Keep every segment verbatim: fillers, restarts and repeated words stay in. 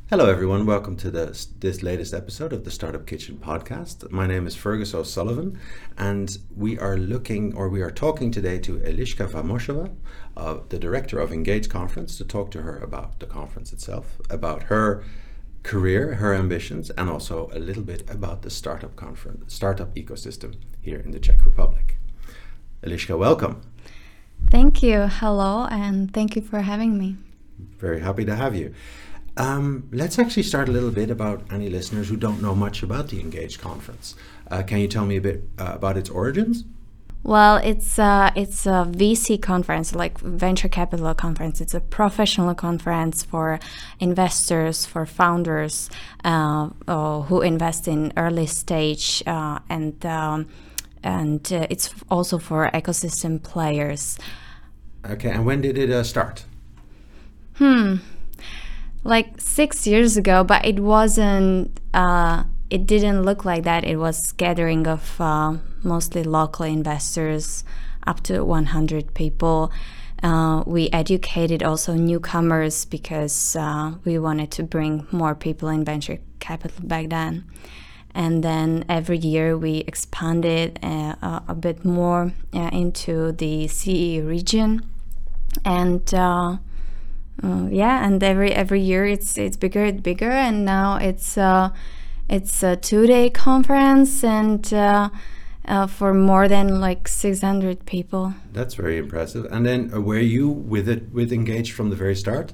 Hello, everyone. Welcome to this, this latest episode of the Startup Kitchen podcast. My name is Fergus O'Sullivan, and we are looking, or we are talking today to Eliška Vamošová, uh, the director of Engage Conference, to talk to her about the conference itself, about her career, her ambitions, and also a little bit about the startup conference, startup ecosystem here in the Czech Republic. Eliška, welcome. Thank you. Hello, and thank you for having me. Very happy to have you. Um, let's actually start a little bit about any listeners who don't know much about the Engage Conference. Uh, can you tell me a bit uh, about its origins? Well, it's uh, it's a V C conference, like venture capital conference. It's a professional conference for investors, for founders uh, uh, who invest in early stage, uh, and um, and uh, it's also for ecosystem players. Okay, and when did it uh, start? Hmm. Like six years ago, but it wasn't, uh, it didn't look like that. It was gathering of uh, mostly local investors, up to one hundred people. Uh, we educated also newcomers because uh, we wanted to bring more people in venture capital back then. And then every year we expanded uh, a, a bit more uh, into the C E region. And uh, Uh, yeah, and every every year it's it's bigger and bigger, and now it's uh, it's a two-day conference, and uh, uh, for more than like six hundred people. That's very impressive. And then uh, were you with it with Engage from the very start?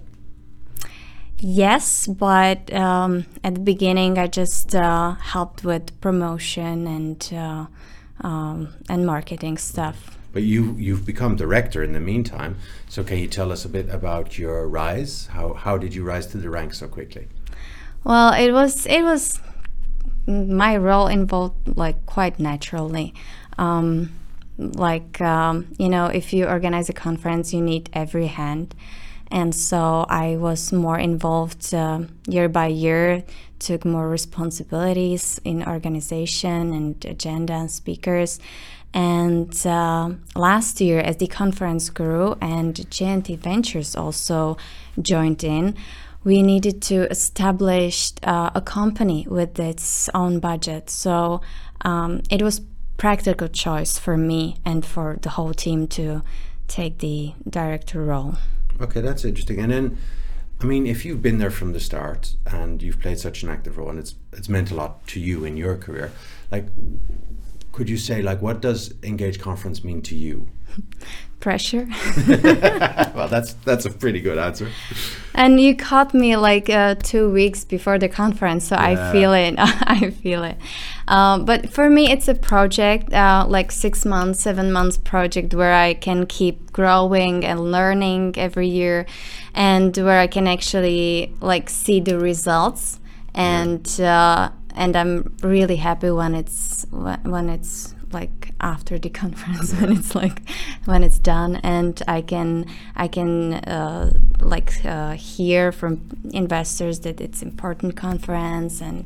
Yes, but um, at the beginning I just uh, helped with promotion and uh, um, and marketing stuff. But you, you've become director in the meantime. So can you tell us a bit about your rise? How how did you rise to the ranks so quickly? Well, it was it was my role involved like quite naturally. Um, like um, you know, if you organize a conference, you need every hand, and so I was more involved uh, year by year. Took more responsibilities in organization and agenda and speakers. And uh, last year, as the conference grew and J and T Ventures also joined in, we needed to establish uh, a company with its own budget. So um, it was practical choice for me and for the whole team to take the director role. Okay, that's interesting. And then, I mean, if you've been there from the start and you've played such an active role, and it's it's meant a lot to you in your career, like, could you say, like, what does Engage Conference mean to you? Pressure. Well, that's that's a pretty good answer. And you caught me like uh, two weeks before the conference, so yeah. I feel it. I feel it. Um, but for me, it's a project, uh, like six months, seven months project where I can keep growing and learning every year, and where I can actually like see the results. And uh, and I'm really happy when it's when it's like after the conference, when it's like when it's done, and I can I can uh, like uh, hear from investors that it's important conference, and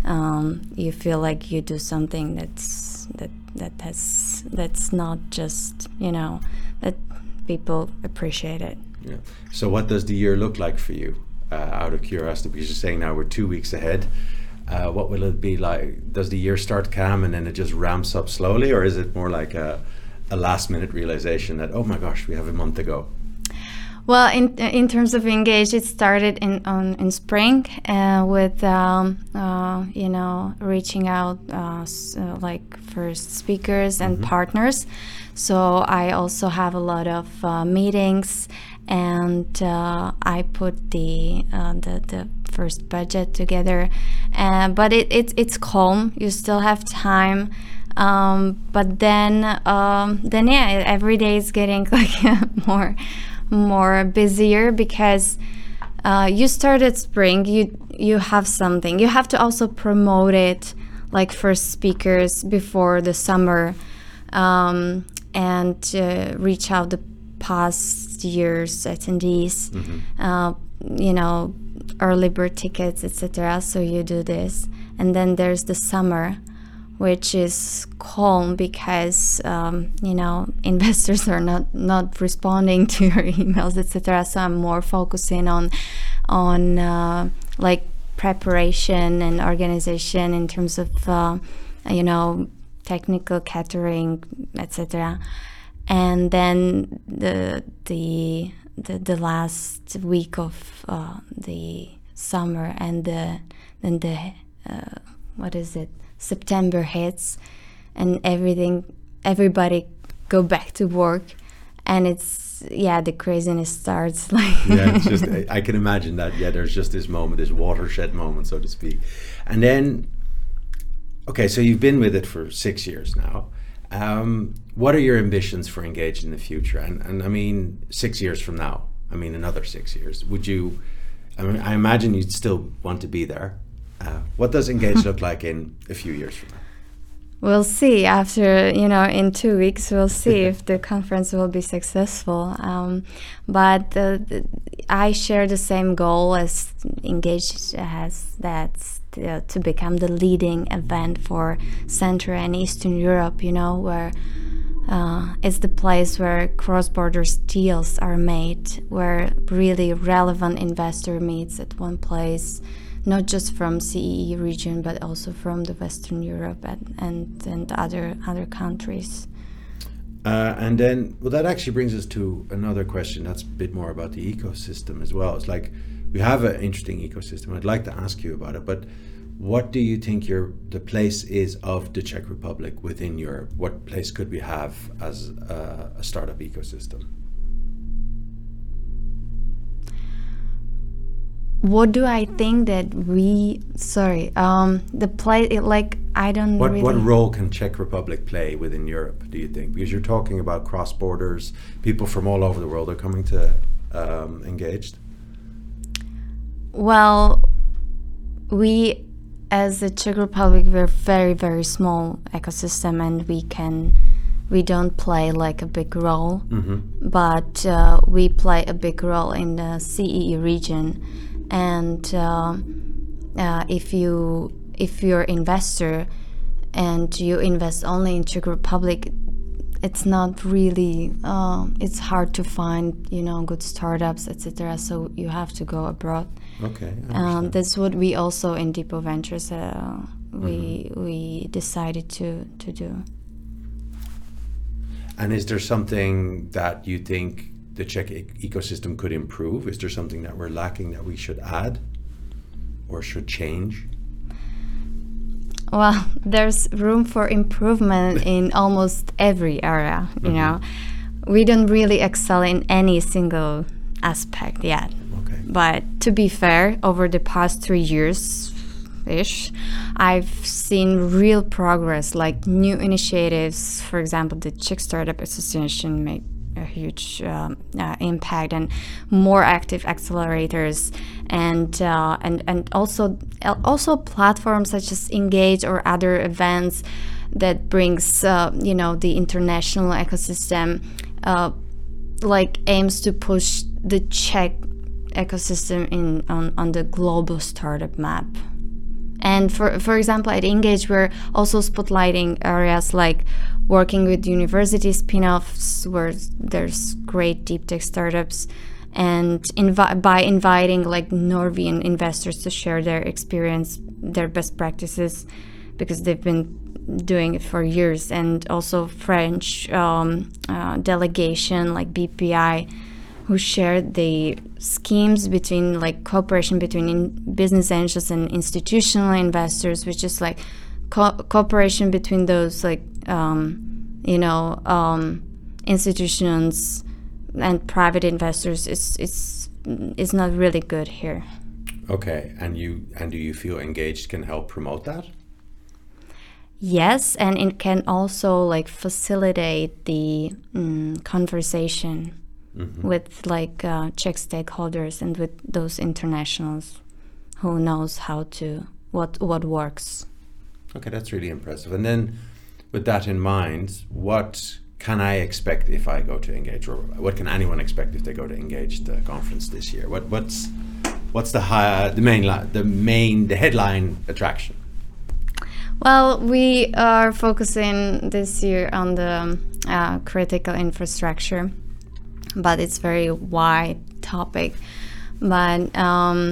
um, you feel like you do something that's that that has that's not just, you know, that people appreciate it. Yeah. So what does the year look like for you? Uh, out of curiosity, because you're saying now we're two weeks ahead. Uh, what will it be like? Does the year start calm and then it just ramps up slowly, or is it more like a, a last minute realization that, oh my gosh, we have a month to go? Well, in in terms of Engage, it started in on, in spring uh, with um, uh, you know, reaching out uh, so like first speakers and mm-hmm. partners. So I also have a lot of uh, meetings, and uh, I put the uh, the the first budget together. Uh, but it, it it's calm. You still have time. Um, but then um, then yeah, every day is getting like more. more busier because uh, you started spring, you you have something. You have to also promote it, like first speakers before the summer, um, and uh, reach out the past year's attendees, mm-hmm. uh, you know, early bird tickets, et cetera. So you do this, and then there's the summer, which is calm because um, you know, investors are not not responding to your emails, et cetera. So I'm more focusing on on uh, like preparation and organization in terms of, uh, you know, technical catering, et cetera. And then the the the, the last week of uh, the summer and the then the uh, what is it September hits, and everything everybody go back to work, and it's yeah the craziness starts. Like yeah, it's just I, I can imagine that. Yeah, there's just this moment, this watershed moment, so to speak. And then, okay, so you've been with it for six years now. Um, what are your ambitions for Engage in the future? And and I mean, six years from now, I mean, another six years. Would you? I mean, I imagine you'd still want to be there. Uh, what does Engage look like in a few years from now? We'll see after, you know, in two weeks, we'll see if the conference will be successful. Um, but uh, th- I share the same goal as Engage has, that's to, to become the leading event for Central and Eastern Europe, you know, where uh, it's the place where cross-border deals are made, where really relevant investor meets at one place, not just from C E E region, but also from the Western Europe and and, and other other countries. Uh, and then, well, that actually brings us to another question that's a bit more about the ecosystem as well. It's like, we have an interesting ecosystem. I'd like to ask you about it, but what do you think your the place is of the Czech Republic within Europe? What place could we have as a, a startup ecosystem? What do I think that we, sorry, um, the play, it, like, I don't what, really... What role can Czech Republic play within Europe, do you think? Because you're talking about cross borders, people from all over the world are coming to um, Engage. Well, we, as the Czech Republic, we're very, very small ecosystem, and we can, we don't play like a big role, mm-hmm. but uh, we play a big role in the C E E region. And uh, uh, if you if you're an investor and you invest only in Czech Republic, it's not really uh, it's hard to find, you know, good startups, et cetera. So you have to go abroad. Okay. Um, that's what we also in Depot Ventures uh, we mm-hmm. we decided to to do. And is there something that you think the Czech e- ecosystem could improve? Is there something that we're lacking that we should add or should change? Well, there's room for improvement in almost every area, you mm-hmm. know. We don't really excel in any single aspect yet. Okay. But to be fair, over the past three years ish, I've seen real progress, like new initiatives. For example, the Czech Startup Association made a huge um, uh, impact, and more active accelerators, and uh, and and also also platforms such as Engage or other events that brings uh, you know the international ecosystem, uh, like aims to push the Czech ecosystem in on, on the global startup map. And for for example, at Engage, we're also spotlighting areas like working with university spin-offs where there's great deep tech startups, and invi- by inviting like Norwegian investors to share their experience, their best practices, because they've been doing it for years, and also French um, uh, delegation like B P I, who shared the schemes between like cooperation between in business angels and institutional investors, which is like co- cooperation between those like um, you know um, institutions and private investors is is is not really good here. Okay, and you and do you feel Engaged can help promote that? Yes, and it can also like facilitate the um, conversation. Mm-hmm. with like uh, Czech stakeholders and with those internationals who knows how to what what works. Okay, that's really impressive. And then with that in mind, what can I expect if I go to Engage, or what can anyone expect if they go to Engage the conference this year? What what's what's the high, the main li- the main the headline attraction? Well, we are focusing this year on the uh, critical infrastructure, but it's very wide topic. But um,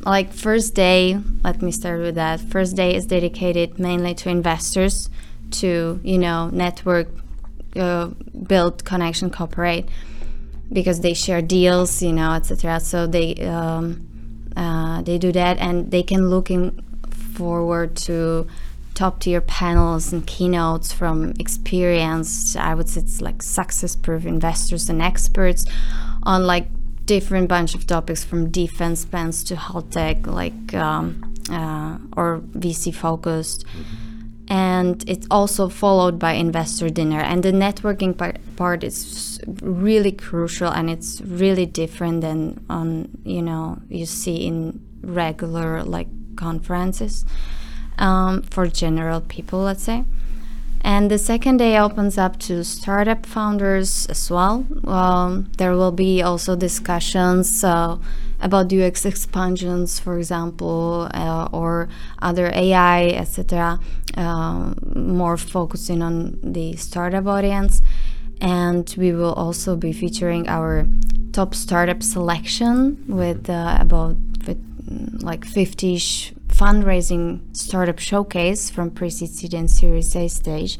like first day, let me start with that. First day is dedicated mainly to investors to, you know, network, uh, build connection, cooperate, because they share deals, you know, et cetera. So they um, uh, they do that, and they can looking forward to top tier panels and keynotes from experienced, I would say it's like success proof investors and experts on like different bunch of topics from defense spends to health tech, like um, uh, or V C focused. Mm-hmm. And it's also followed by investor dinner, and the networking part, part is really crucial, and it's really different than on, you know, you see in regular like conferences um, for general people, let's say. And the second day opens up to startup founders as well. Um, there will be also discussions uh, about U X expansions, for example, uh, or other A I, et cetera. Uh, more focusing on the startup audience. And we will also be featuring our top startup selection with uh, about with, like fifty-ish fundraising startup showcase from pre-seed, seed, and Series A stage,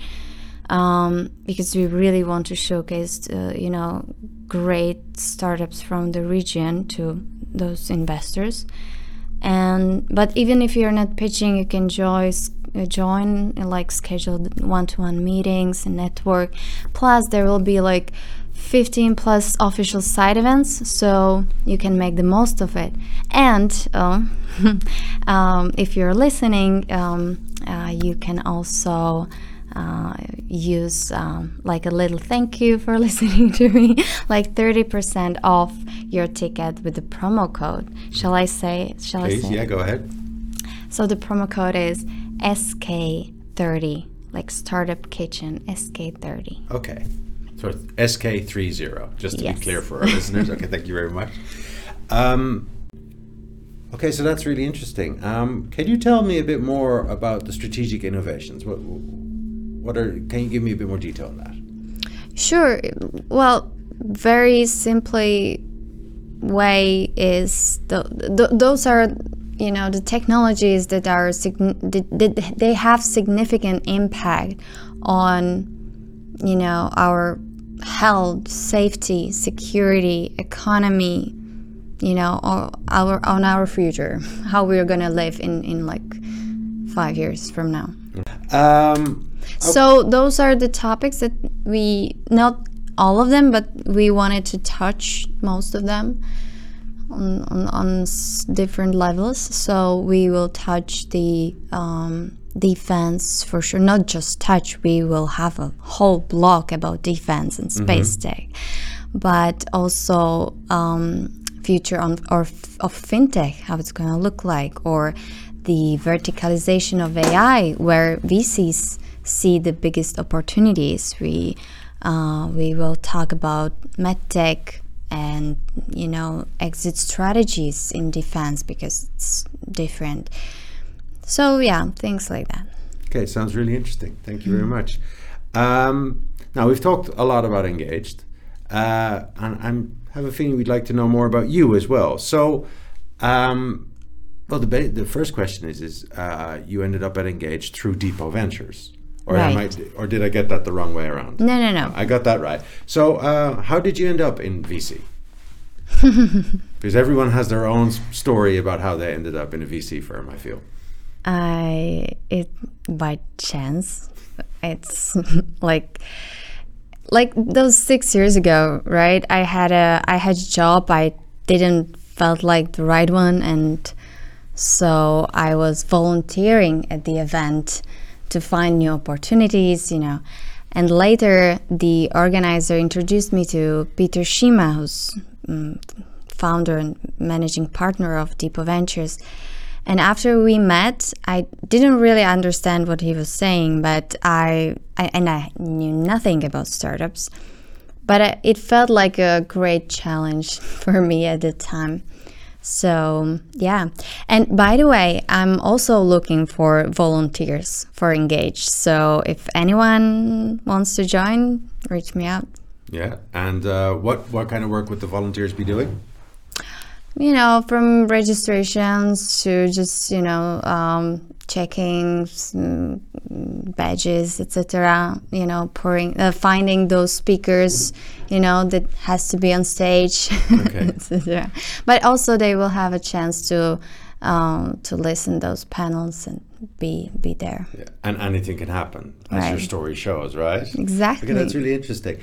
um, because we really want to showcase, uh, you know, great startups from the region to those investors. And but even if you're not pitching, you can join, uh, join uh, like scheduled one-to-one meetings and network. Plus, there will be like fifteen plus official side events, so you can make the most of it. And uh, um, if you're listening, um, uh, you can also uh, use um, like a little thank you for listening to me, like thirty percent off your ticket with the promo code. Shall I say? Shall Please, I say? Yeah, go ahead. So the promo code is S K thirty, like Startup Kitchen S K thirty. Okay. So it's S K thirty, just to Yes. be clear for our listeners. Okay, thank you very much. Um, okay, so that's really interesting. Um, can you tell me a bit more about the strategic innovations? What, what are? Can you give me a bit more detail on that? Sure. Well, very simply, way is the, the those are, you know, the technologies that are that they have significant impact on, you know, our health, safety, security, economy, you know, or our on our future, how we're gonna live in in like five years from now. Um, okay. So those are the topics that we, not all of them, but we wanted to touch most of them on on, on s- different levels. So we will touch the um, defense for sure, not just touch. We will have a whole block about defense and space Mm-hmm. tech, but also um, future on or f- of fintech, how it's going to look like, or the verticalization of A I, where V Cs see the biggest opportunities. We uh, we will talk about medtech and, you know, exit strategies in defense because it's different. So yeah, things like that. Okay, sounds really interesting. Thank you very much. Um, now we've talked a lot about Engaged, uh, and I have a feeling we'd like to know more about you as well. So, um, well, the ba- the first question is: is uh, you ended up at Engaged through Depot Ventures, or am I, Right. or did I get that the wrong way around? No, no, no. I got that right. So, uh, how did you end up in V C? Because everyone has their own s- story about how they ended up in a V C firm, I feel. I it by chance. It's like like those six years ago, right? I had a I had a job I didn't felt like the right one, and so I was volunteering at the event to find new opportunities, you know. And later, the organizer introduced me to Peter Shima, who's um, founder and managing partner of Depot Ventures. And after we met, I didn't really understand what he was saying, but I, I and I knew nothing about startups. But I, it felt like a great challenge for me at the time. So yeah. And by the way, I'm also looking for volunteers for Engage. So if anyone wants to join, reach me out. Yeah, and uh, what what kind of work would the volunteers be doing? you know, from registrations to just, you know, um, checking mm, badges, et cetera. You know, pouring, uh, finding those speakers, you know, that has to be on stage, Okay. et cetera. But also, they will have a chance to um, to listen those panels and be be there. Yeah. And anything can happen, as Right. your story shows, right? Exactly. Okay, that's really interesting.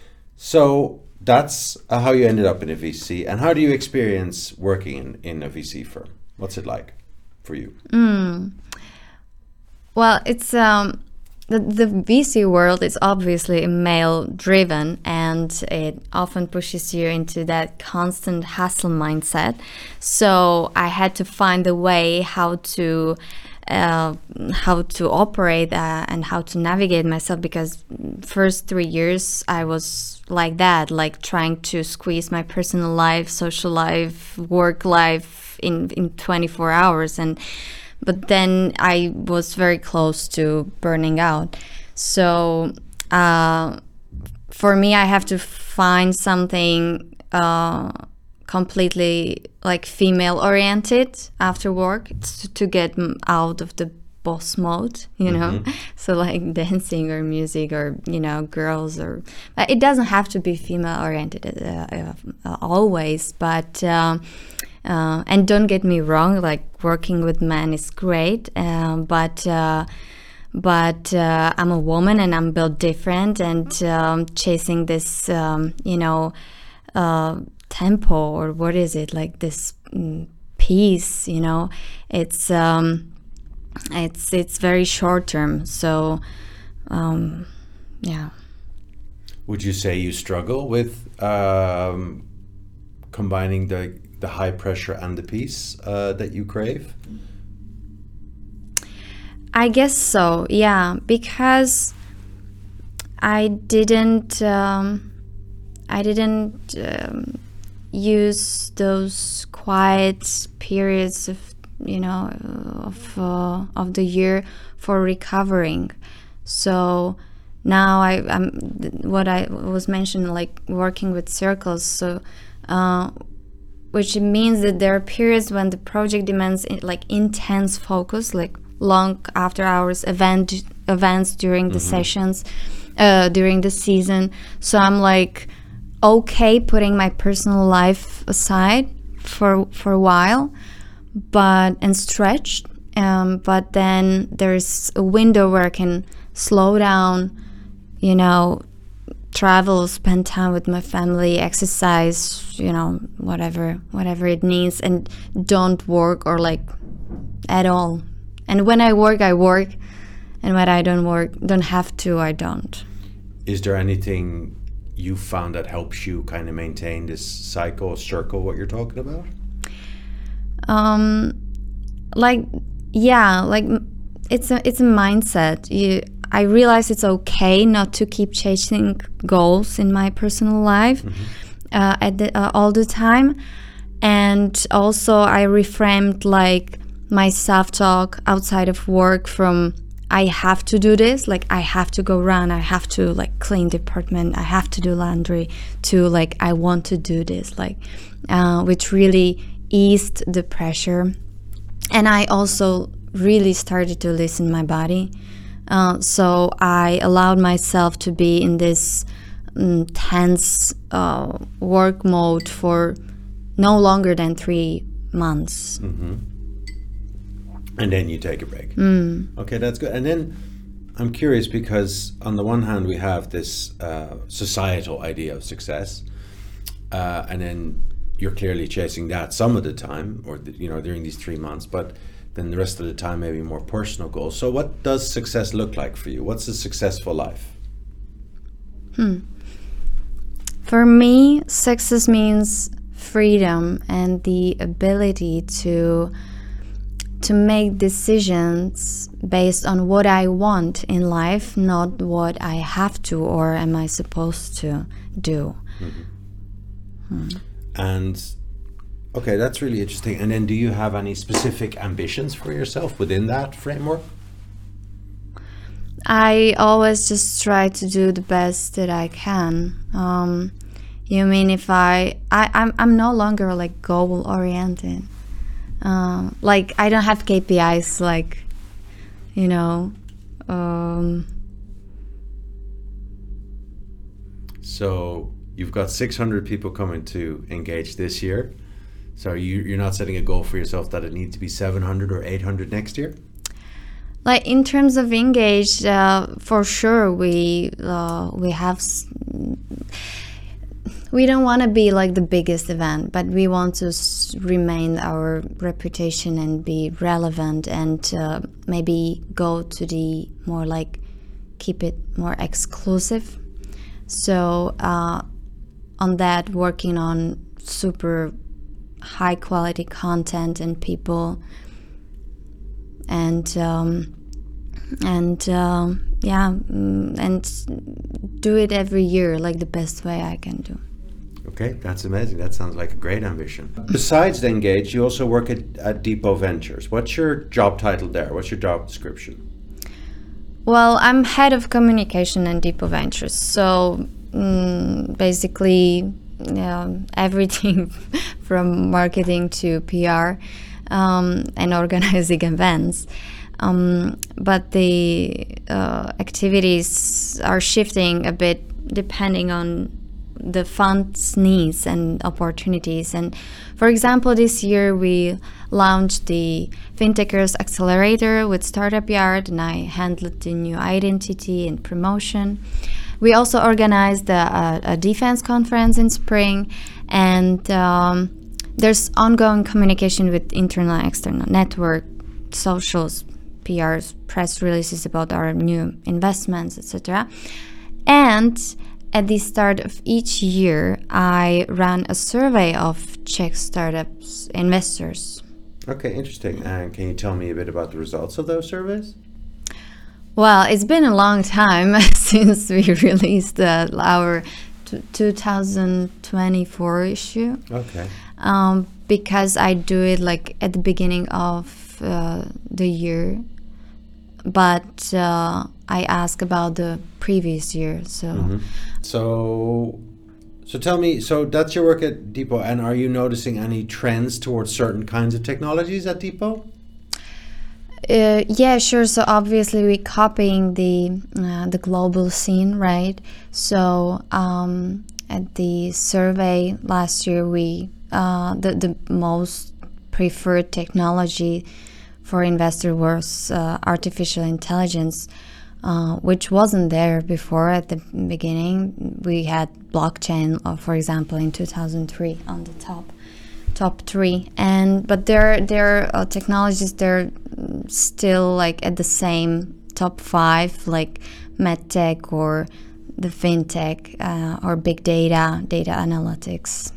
So that's uh, how you ended up in a V C. And how do you experience working in, in a V C firm? What's it like for you? Mm. Well, it's um, the the V C world is obviously male driven, and it often pushes you into that constant hustle mindset. So I had to find a way how to uh, how to operate uh, and how to navigate myself, because first three years I was like that, like trying to squeeze my personal life, social life, work life in in twenty-four hours. And but then I was very close to burning out. So uh, for me, I have to find something uh, completely like female oriented after work to, to get m- out of the boss mode, you know. Mhm. So like dancing or music or, you know, girls, or but it doesn't have to be female oriented uh, uh, uh, always, but. Um, Uh, and don't get me wrong, like working with men is great, uh, but uh, but uh, I'm a woman and I'm built different, and um, chasing this, um, you know, uh, tempo, or what is it, like this mm, peace, you know, it's um, it's it's very short term. So um, yeah. Would you say you struggle with um, combining the the high pressure and the peace uh, that you crave? I guess so, yeah, because I didn't, um, I didn't um, use those quiet periods of, you know, of uh, of the year for recovering. So now I, I'm what I was mentioning, like working with circles. So. Uh, which means that there are periods when the project demands like intense focus, like long after hours event events during the mm-hmm. sessions, uh, during the season. So I'm like okay putting my personal life aside for for a while, but and stretched. Um, but then there's a window where I can slow down, you know, travel, spend time with my family, exercise, you know, whatever, whatever it needs, and don't work or like at all. And when I work, I work, and when I don't work, don't have to, I don't. Is there anything you found that helps you kind of maintain this cycle, circle, what you're talking about? Um, like, yeah, like it's a it's a mindset. You. I realize it's okay not to keep chasing goals in my personal life mm-hmm. uh, at the, uh, all the time. And also I reframed like my self-talk outside of work from I have to do this, like I have to go run, I have to like clean the apartment, I have to do laundry, to like I want to do this, like uh, which really eased the pressure. And I also really started to listen to my body. Uh, so I allowed myself to be in this um, tense uh, work mode for no longer than three months. Mm-hmm. And then you take a break. Mm. Okay, that's good. And then I'm curious because on the one hand we have this uh, societal idea of success, uh, and then you're clearly chasing that some of the time, or the, you know, during these three months, but then the rest of the time maybe more personal goals. So what does success look like for you? What's a successful life? Hmm. For me, success means freedom and the ability to to make decisions based on what I want in life, not what I have to or am I supposed to do. Mm-hmm. Hmm. And okay, that's really interesting. And then do you have any specific ambitions for yourself within that framework? I always just try to do the best that I can. Um, You mean if I, I I'm I'm no longer like goal oriented. Um, like I don't have K P Is like, you know. Um, so you've got six hundred people coming to Engage this year. So you you're not setting a goal for yourself that it needs to be seven hundred or eight hundred next year? Like in terms of Engage, uh, for sure we uh, we have. S- We don't want to be like the biggest event, but we want to s- remain our reputation and be relevant, and uh, maybe go to the more like keep it more exclusive. So uh, on that, working on super high quality content and people, and um, and uh, yeah, mm, and do it every year like the best way I can do. Okay, that's amazing. That sounds like a great ambition. Besides Engage, you also work at, at Depot Ventures. What's your job title there? What's your job description? Well, I'm head of communication in Depot Ventures. So mm, basically, yeah, everything from marketing to P R um, and organizing events. Um, but the uh, activities are shifting a bit depending on the fund's needs and opportunities. And for example, this year we launched the FinTechers Accelerator with Startup Yard, and I handled the new identity and promotion. We also organized a, a defense conference in spring, and um, there's ongoing communication with internal and external network, socials, P Rs, press releases about our new investments, et cetera. And at the start of each year, I ran a survey of Czech startups investors. Okay, interesting. And can you tell me a bit about the results of those surveys? Well, it's been a long time since we released uh, our t- twenty twenty-four issue. Okay. Um, because I do it like at the beginning of uh, the year, but uh, I ask about the previous year. So, mm-hmm. so, so tell me. So that's your work at Depot, and are you noticing any trends towards certain kinds of technologies at Depot? Uh, yeah, sure. So obviously we're copying the uh, the global scene, right? So um, at the survey last year, we uh, the the most preferred technology for investor was uh, artificial intelligence, uh, which wasn't there before at the beginning. We had blockchain, uh, for example, in two thousand three on the top. top three, and but there there are technologies they're still like at the same top five, like medtech or the fintech uh, or big data data analytics.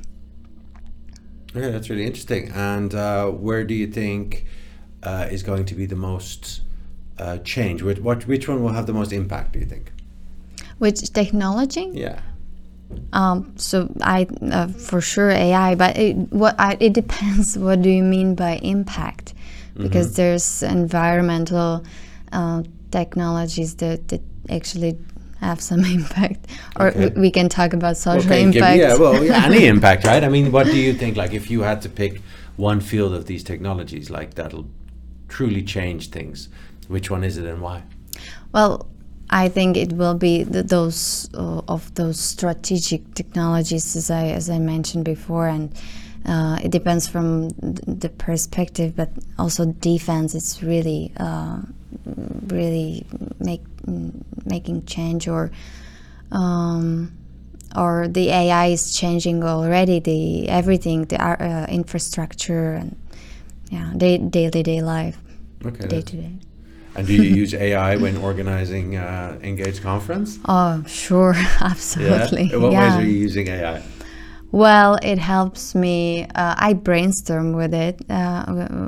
Okay, that's really interesting. And uh, where do you think uh, is going to be the most uh, change? Which, what which one will have the most impact, do you think? Which technology? Yeah. Um, so I uh, for sure A I, but it, what I, it depends. What do you mean by impact? Because mm-hmm. there's environmental uh, technologies that, that actually have some impact, or okay. we, we can talk about social okay, impact. Give, yeah, well, yeah, any impact, right? I mean, what do you think? Like, if you had to pick one field of these technologies, like that'll truly change things, which one is it and why? Well, I think it will be the, those uh, of those strategic technologies, as I as I mentioned before, and uh, it depends from the perspective, but also defense. It's really, uh, really make making change, or um, or the A I is changing already. The everything, the uh, infrastructure, and yeah, day daily day life, okay, day to day. And do you use A I when organizing uh, Engage conference? Oh, sure, absolutely. Yeah? In what yeah. ways are you using A I? Well, it helps me. Uh, I brainstorm with it uh,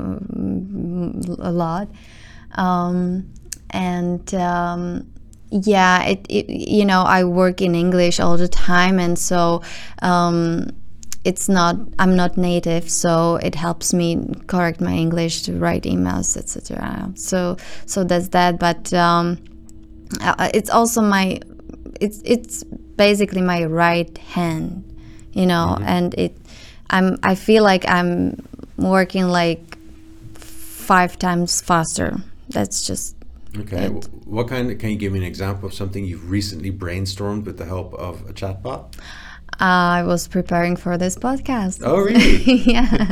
a lot, um, and um, yeah, it, it. You know, I work in English all the time, and so. Um, It's not. I'm not native, so it helps me correct my English to write emails, et cetera. So, so that's that. But um, it's also my. It's it's basically my right hand. you know, Mm-hmm. and it, I'm, I feel like I'm working like five times faster. That's just Okay. it. wh- What kind of, can you give me an example of something you've recently brainstormed with the help of a chatbot? I was preparing for this podcast. Oh, really? Yeah.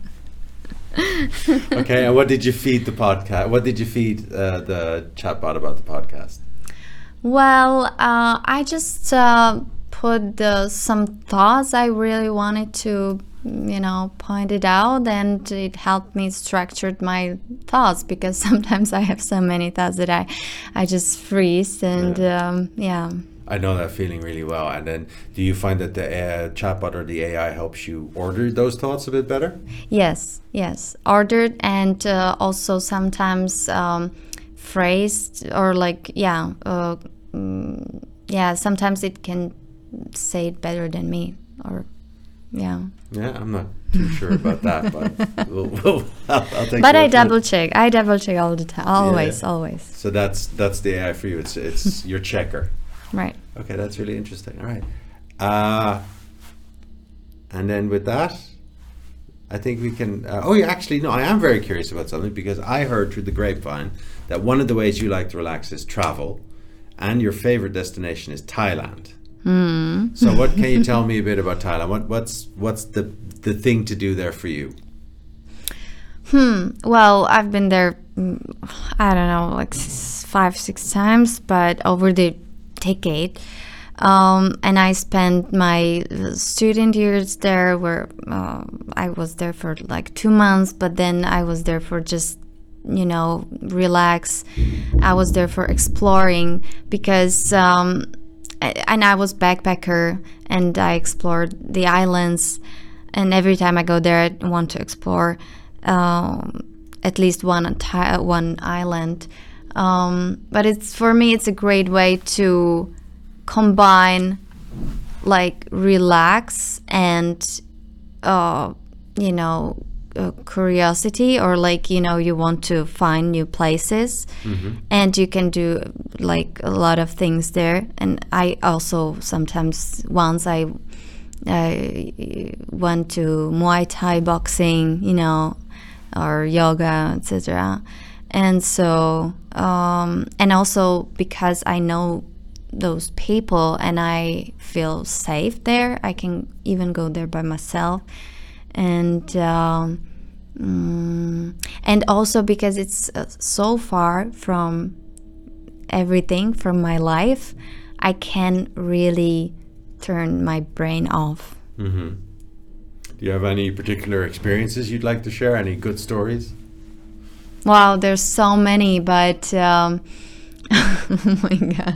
Okay. And what did you feed the podcast? What did you feed uh, the chatbot about the podcast? Well, uh, I just uh, put the, some thoughts I really wanted to, you know, point it out, and it helped me structure my thoughts, because sometimes I have so many thoughts that I, I just freeze, and Yeah. um, yeah. I know that feeling really well. And then, do you find that the uh, chatbot or the A I helps you order those thoughts a bit better? Yes, yes, ordered, and uh, also sometimes um, phrased, or like, yeah, uh, mm, yeah. Sometimes it can say it better than me, or yeah. Yeah, I'm not too sure about that, but we'll, we'll, I'll, I'll take. But your I word for it. double check. I double check all the time. Always, always. So that's that's the A I for you. It's it's your checker. Right. Okay, that's really interesting. All right. Uh, and then with that, I think we can. Uh, oh, yeah, actually, no, I am very curious about something, because I heard through the grapevine that one of the ways you like to relax is travel, and your favorite destination is Thailand. Mm. So, what can you tell me a bit about Thailand? What what's what's the the thing to do there for you? Hmm. Well, I've been there, mm, I don't know, like s- five, six times, but over the decade. Um, and I spent my uh, student years there, where uh, I was there for like two months, but then I was there for just, you know, relax. I was there for exploring, because, um, a- and I was backpacker, and I explored the islands. And every time I go there, I want to explore um, at least one ti- one island. Um, but it's, for me, it's a great way to combine like relax and uh, you know uh, curiosity, or like, you know, you want to find new places, and you can do like a lot of things there. And I also sometimes, once I I went to Muay Thai boxing, you know, or yoga, et cetera. And so, um, and also because I know those people and I feel safe there, I can even go there by myself. And um, mm, and also because it's uh, so far from everything from my life, I can really turn my brain off. Mm-hmm. Do you have any particular experiences you'd like to share? Any good stories? Wow, there's so many, but um, oh my god.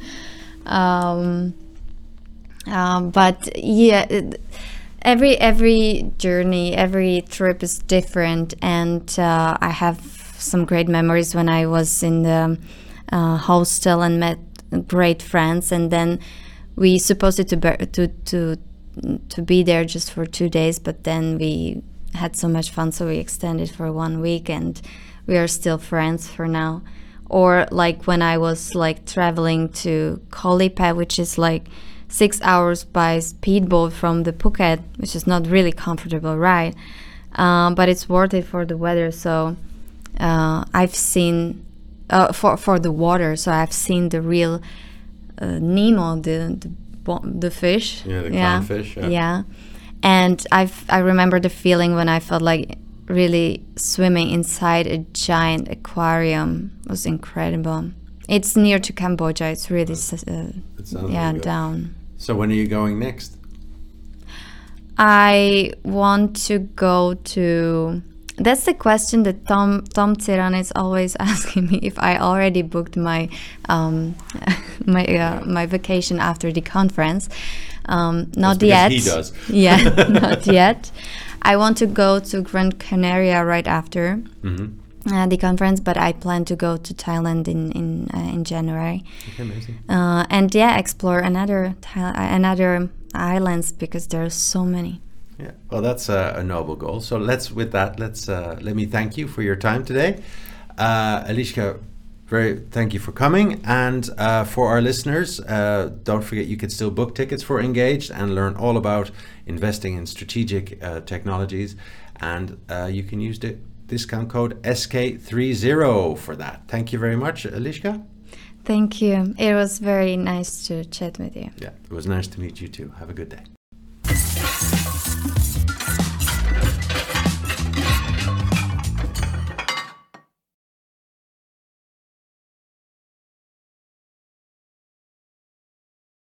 Um, um, but yeah, it- every every journey, every trip is different, and uh, I have some great memories when I was in the uh, hostel and met great friends, and then we supposed to be, to to to be there just for two days, but then we had so much fun, so we extended for one week, and we are still friends for now. Or like when I was like traveling to Koh Lipe, which is like six hours by speedboat from the Phuket, which is not really comfortable ride, um, but it's worth it for the weather. So uh, I've seen uh, for for the water. So I've seen the real uh, Nemo, the the, bo- the fish. Yeah, the clownfish, yeah. yeah. And I've I remember the feeling when I felt like really swimming inside a giant aquarium. It was incredible. It's near to Cambodia. It's really s- uh, It sounds yeah really good. down. So when are you going next? I want to go to. That's the question that Tom Tom Tseran is always asking me, if I already booked my um, my uh, my vacation after the conference. Um, not That's yet. because he does. Yeah, not yet. I want to go to Gran Canaria right after Mm-hmm. uh, the conference, but I plan to go to Thailand in in uh, in January. Okay, amazing. Uh, and yeah, explore another Thai- another islands, because there are so many. Yeah, well, that's a, a noble goal. So let's, with that, let's uh, let me thank you for your time today, uh, Eliška. Very, thank you for coming. And uh, for our listeners, uh, don't forget you can still book tickets for Engaged and learn all about investing in strategic uh, technologies. And uh, you can use the discount code S K thirty for that. Thank you very much, Eliška. Thank you. It was very nice to chat with you. Yeah, it was nice to meet you too. Have a good day.